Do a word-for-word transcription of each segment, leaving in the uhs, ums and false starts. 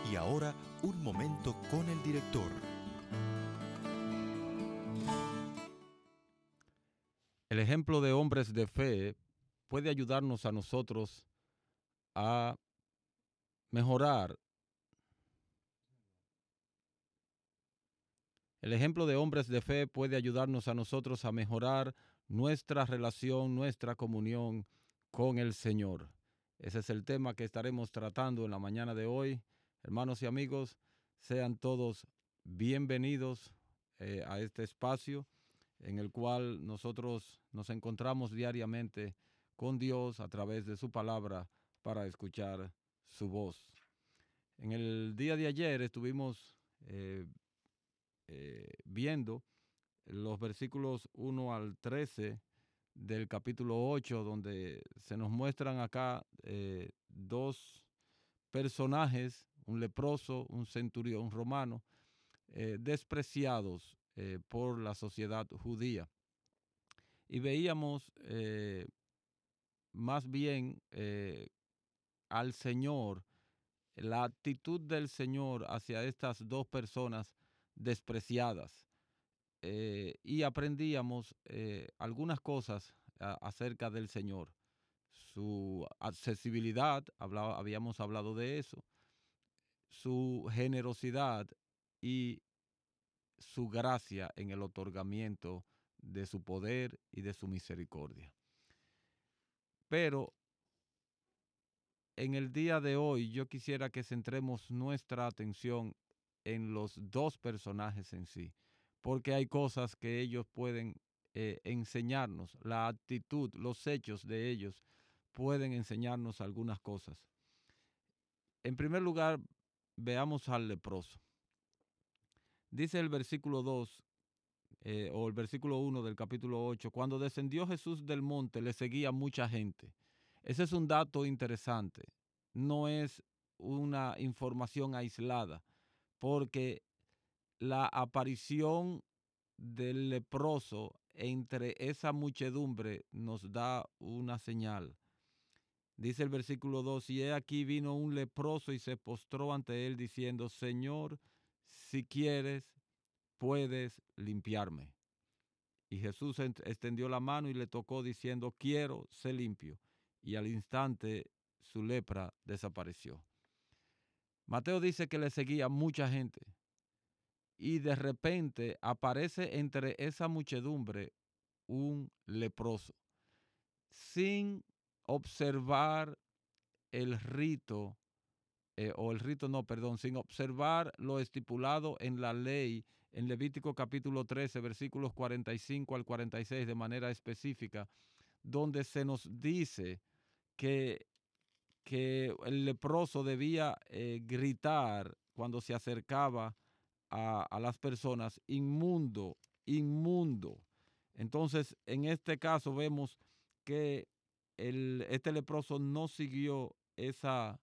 Y ahora, un momento con el director. El ejemplo de hombres de fe puede ayudarnos a nosotros a mejorar. El ejemplo de hombres de fe puede ayudarnos a nosotros a mejorar nuestra relación, nuestra comunión con el Señor. Ese es el tema que estaremos tratando en la mañana de hoy. Hermanos y amigos, sean todos bienvenidos eh, a este espacio en el cual nosotros nos encontramos diariamente con Dios a través de su palabra para escuchar su voz. En el día de ayer estuvimos eh, eh, viendo los versículos uno al trece del capítulo ocho, donde se nos muestran acá eh, dos personajes, un leproso, un centurión romano, eh, despreciados eh, por la sociedad judía. Y veíamos eh, más bien eh, al Señor, la actitud del Señor hacia estas dos personas despreciadas. Eh, y aprendíamos eh, algunas cosas a, acerca del Señor. Su accesibilidad, hablaba, habíamos hablado de eso, su generosidad y su gracia en el otorgamiento de su poder y de su misericordia. Pero en el día de hoy yo quisiera que centremos nuestra atención en los dos personajes en sí, porque hay cosas que ellos pueden eh, enseñarnos, la actitud, los hechos de ellos pueden enseñarnos algunas cosas. En primer lugar, veamos al leproso. Dice el versículo dos, eh, o el versículo uno del capítulo ocho, cuando descendió Jesús del monte, le seguía mucha gente. Ese es un dato interesante. No es una información aislada, porque la aparición del leproso entre esa muchedumbre nos da una señal. Dice el versículo dos, y he aquí vino un leproso y se postró ante él diciendo, Señor, si quieres, puedes limpiarme. Y Jesús extendió la mano y le tocó diciendo, quiero, sé limpio. Y al instante su lepra desapareció. Mateo dice que le seguía mucha gente. Y de repente aparece entre esa muchedumbre un leproso, sin observar el rito, eh, o el rito no, perdón, sin observar lo estipulado en la ley, en Levítico capítulo trece, versículos cuarenta y cinco al cuarenta y seis, de manera específica, donde se nos dice que, que el leproso debía eh, gritar cuando se acercaba a, a las personas, inmundo, inmundo. Entonces, en este caso vemos que el, este leproso no siguió esa,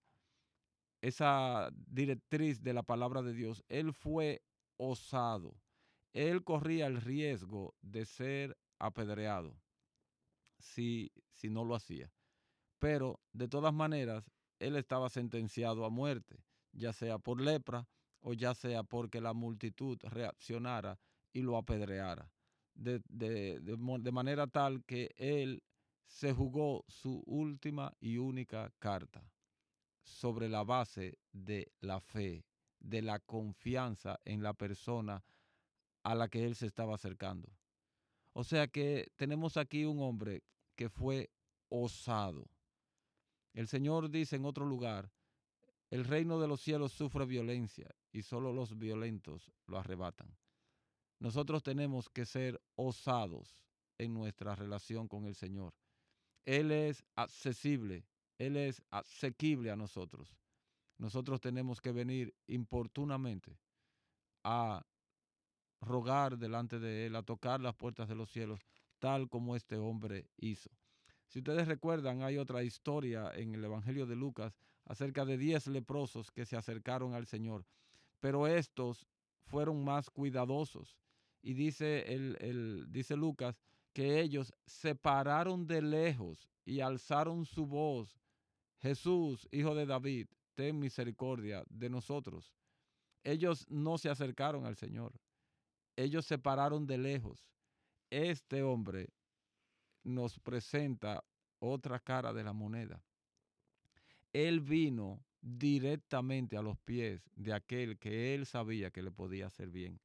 esa directriz de la palabra de Dios. Él fue osado. Él corría el riesgo de ser apedreado si, si no lo hacía. Pero, de todas maneras, él estaba sentenciado a muerte, ya sea por lepra o ya sea porque la multitud reaccionara y lo apedreara. De, de, de, de manera tal que él se jugó su última y única carta sobre la base de la fe, de la confianza en la persona a la que él se estaba acercando. O sea que tenemos aquí un hombre que fue osado. El Señor dice en otro lugar, el reino de los cielos sufre violencia y solo los violentos lo arrebatan. Nosotros tenemos que ser osados en nuestra relación con el Señor. Él es accesible, Él es asequible a nosotros. Nosotros tenemos que venir importunamente a rogar delante de Él, a tocar las puertas de los cielos, tal como este hombre hizo. Si ustedes recuerdan, hay otra historia en el Evangelio de Lucas acerca de diez leprosos que se acercaron al Señor, pero estos fueron más cuidadosos. Y dice, el, el, dice Lucas que ellos se pararon de lejos y alzaron su voz, Jesús, hijo de David, ten misericordia de nosotros. Ellos no se acercaron al Señor. Ellos se pararon de lejos. Este hombre nos presenta otra cara de la moneda. Él vino directamente a los pies de aquel que él sabía que le podía hacer bien.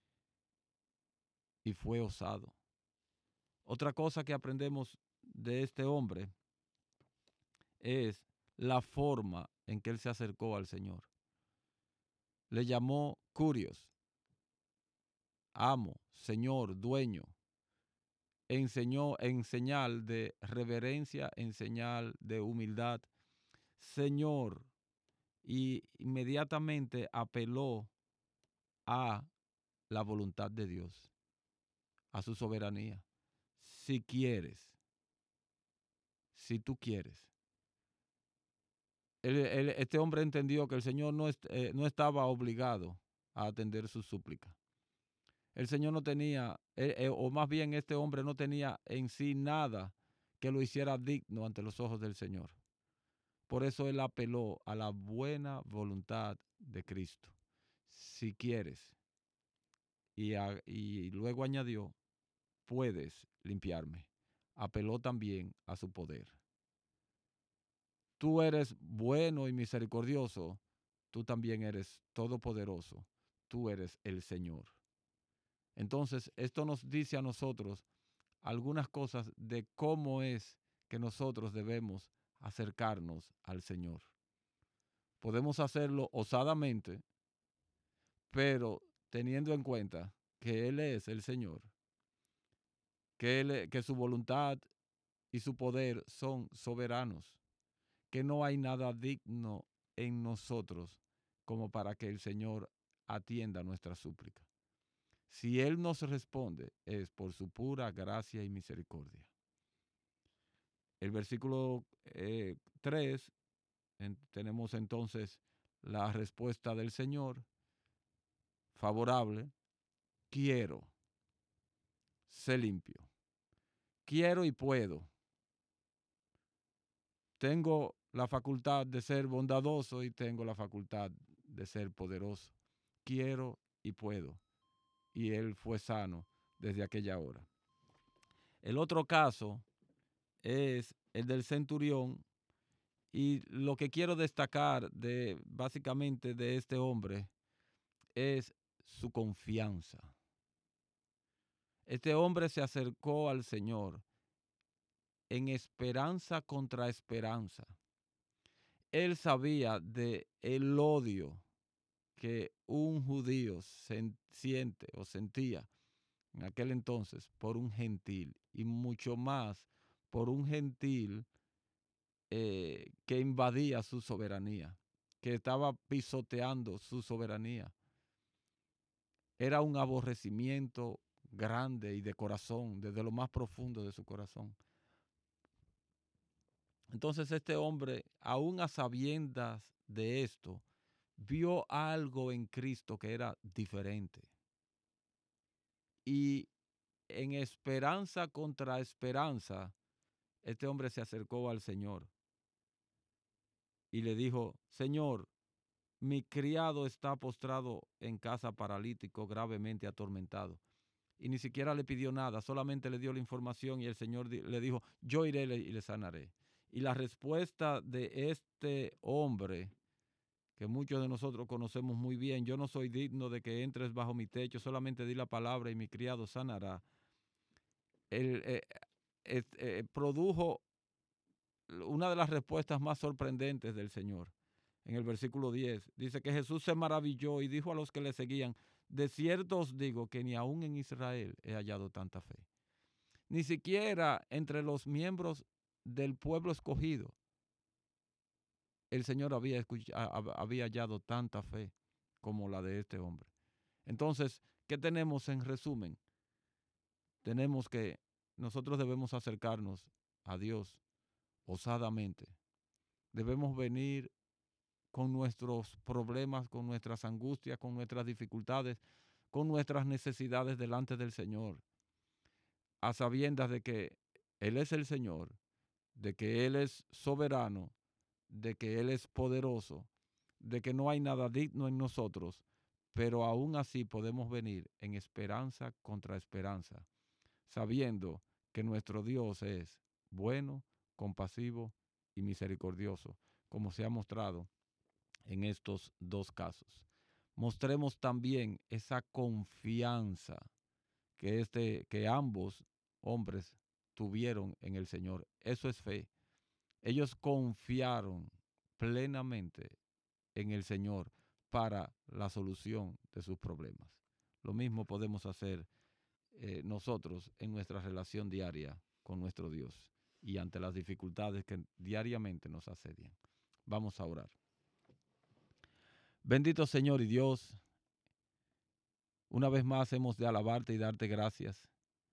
Y fue osado. Otra cosa que aprendemos de este hombre es la forma en que él se acercó al Señor. Le llamó Curios, amo, señor, dueño. Enseñó en señal de reverencia, en señal de humildad. Señor, y inmediatamente apeló a la voluntad de Dios, a su soberanía. Si quieres, si tú quieres. Él, él, este hombre entendió que el Señor no, est, eh, no estaba obligado a atender sus súplicas. El Señor no tenía, eh, eh, o más bien este hombre no tenía en sí nada que lo hiciera digno ante los ojos del Señor. Por eso él apeló a la buena voluntad de Cristo. Si quieres. Y, a, y luego añadió, puedes limpiarme. Apeló también a su poder. Tú eres bueno y misericordioso. Tú también eres todopoderoso. Tú eres el Señor. Entonces, esto nos dice a nosotros algunas cosas de cómo es que nosotros debemos acercarnos al Señor. Podemos hacerlo osadamente, pero teniendo en cuenta que Él es el Señor, que, él, que su voluntad y su poder son soberanos, que no hay nada digno en nosotros como para que el Señor atienda nuestra súplica. Si Él nos responde, es por su pura gracia y misericordia. El versículo eh, tres, en, tenemos entonces la respuesta del Señor, favorable. Quiero, sé limpio. Quiero y puedo. Tengo la facultad de ser bondadoso y tengo la facultad de ser poderoso. Quiero y puedo. Y él fue sano desde aquella hora. El otro caso es el del centurión, y lo que quiero destacar de básicamente de este hombre es su confianza. Este hombre se acercó al Señor en esperanza contra esperanza. Él sabía de el odio que un judío sen, siente o sentía en aquel entonces por un gentil, y mucho más por un gentil eh, que invadía su soberanía, que estaba pisoteando su soberanía. Era un aborrecimiento grande y de corazón, desde lo más profundo de su corazón. Entonces este hombre, aún a sabiendas de esto, vio algo en Cristo que era diferente. Y en esperanza contra esperanza, este hombre se acercó al Señor y le dijo, Señor, mi criado está postrado en casa paralítico, gravemente atormentado. Y ni siquiera le pidió nada, solamente le dio la información y el Señor le dijo, yo iré y le sanaré. Y la respuesta de este hombre, que muchos de nosotros conocemos muy bien, yo no soy digno de que entres bajo mi techo, solamente di la palabra y mi criado sanará. Él eh, eh, eh, produjo una de las respuestas más sorprendentes del Señor. En el versículo diez, dice que Jesús se maravilló y dijo a los que le seguían, de cierto os digo que ni aún en Israel he hallado tanta fe. Ni siquiera entre los miembros del pueblo escogido el Señor había, escuchado, había hallado tanta fe como la de este hombre. Entonces, ¿qué tenemos en resumen? Tenemos que nosotros debemos acercarnos a Dios osadamente. Debemos venir con nuestros problemas, con nuestras angustias, con nuestras dificultades, con nuestras necesidades delante del Señor, a sabiendas de que Él es el Señor, de que Él es soberano, de que Él es poderoso de que no hay nada digno en nosotros, pero aún así podemos venir en esperanza contra esperanza, sabiendo que nuestro Dios es bueno, compasivo y misericordioso, como se ha mostrado en estos dos casos. Mostremos también esa confianza que, este, que ambos hombres tuvieron en el Señor. Eso es fe. Ellos confiaron plenamente en el Señor para la solución de sus problemas. Lo mismo podemos hacer eh, nosotros en nuestra relación diaria con nuestro Dios y ante las dificultades que diariamente nos asedian. Vamos a orar. Bendito Señor y Dios, una vez más hemos de alabarte y darte gracias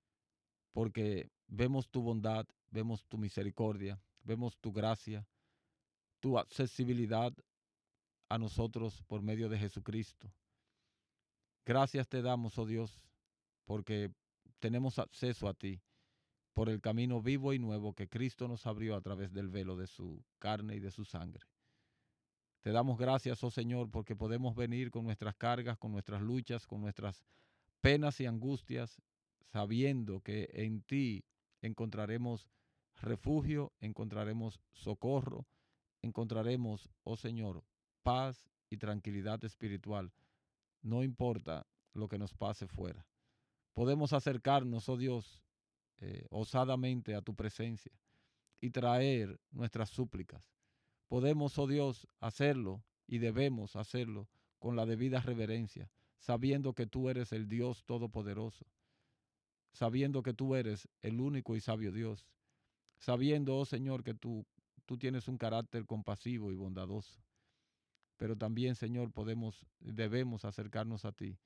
porque vemos tu bondad, vemos tu misericordia, vemos tu gracia, tu accesibilidad a nosotros por medio de Jesucristo. Gracias te damos, oh Dios, porque tenemos acceso a ti por el camino vivo y nuevo que Cristo nos abrió a través del velo de su carne y de su sangre. Te damos gracias, oh Señor, porque podemos venir con nuestras cargas, con nuestras luchas, con nuestras penas y angustias, sabiendo que en ti encontraremos refugio, encontraremos socorro, encontraremos, oh Señor, paz y tranquilidad espiritual. No importa lo que nos pase fuera. Podemos acercarnos, oh Dios, eh, osadamente a tu presencia y traer nuestras súplicas. Podemos, oh Dios, hacerlo y debemos hacerlo con la debida reverencia, sabiendo que tú eres el Dios Todopoderoso, sabiendo que tú eres el único y sabio Dios, sabiendo, oh Señor, que tú, tú tienes un carácter compasivo y bondadoso. Pero también, Señor, podemos, debemos acercarnos a ti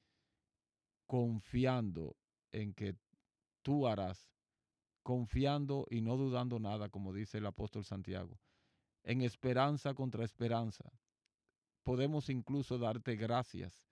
confiando en que tú harás, confiando y no dudando nada, como dice el apóstol Santiago, en esperanza contra esperanza. Podemos incluso darte gracias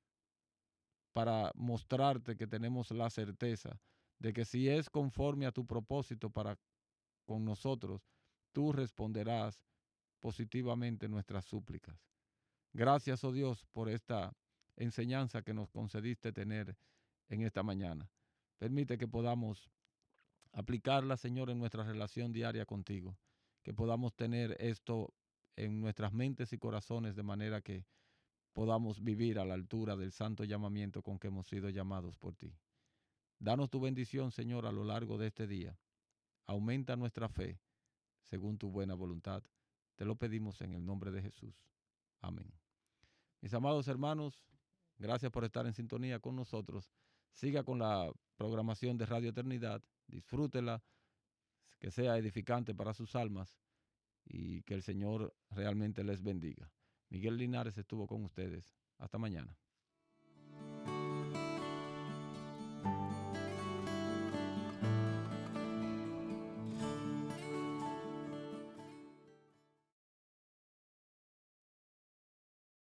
para mostrarte que tenemos la certeza de que si es conforme a tu propósito para con nosotros, tú responderás positivamente nuestras súplicas. Gracias, oh Dios, por esta enseñanza que nos concediste tener en esta mañana. Permite que podamos aplicarla, Señor, en nuestra relación diaria contigo, que podamos tener esto en nuestras mentes y corazones de manera que podamos vivir a la altura del santo llamamiento con que hemos sido llamados por ti. Danos tu bendición, Señor, a lo largo de este día. Aumenta nuestra fe según tu buena voluntad. Te lo pedimos en el nombre de Jesús. Amén. Mis amados hermanos, gracias por estar en sintonía con nosotros. Siga con la programación de Radio Eternidad. Disfrútela, que sea edificante para sus almas y que el Señor realmente les bendiga. Miguel Linares estuvo con ustedes. Hasta mañana.